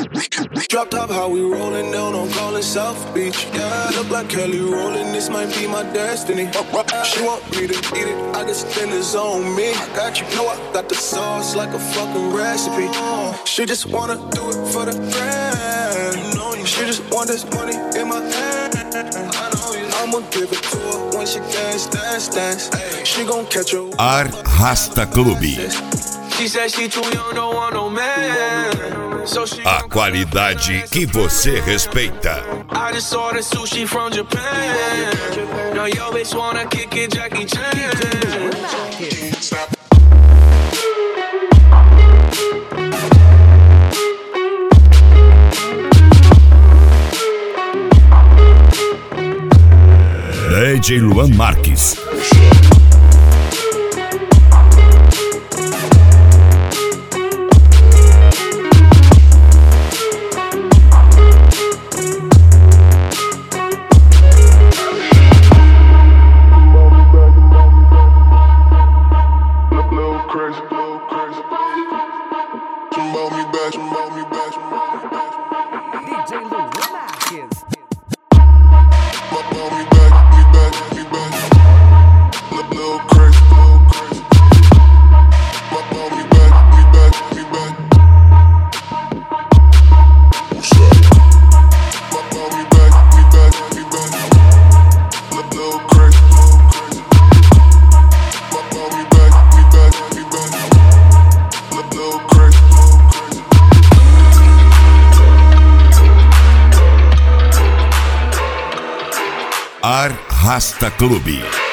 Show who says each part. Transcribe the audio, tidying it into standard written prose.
Speaker 1: Drop top, how we rollin' down on Callin' South Beach. Yeah, look like Kelly rollin', this might be my destiny. She want me to eat it, I got spinners on me. I got you, know I got the sauce like a fucking recipe. She just wanna do it for the grand. She just want this money in my hand. I'ma give it to her when she dance, dance, dance. She gon' catch her.
Speaker 2: Arrasta Clube.
Speaker 1: She said she too young, don't want no man. So she
Speaker 2: A qualidade que você respeita.
Speaker 1: I just saw the sushi from Japan. Now yo bitch wanna kick it, Jackie Chan.
Speaker 2: DJ Luan Marques. Arrasta Clube.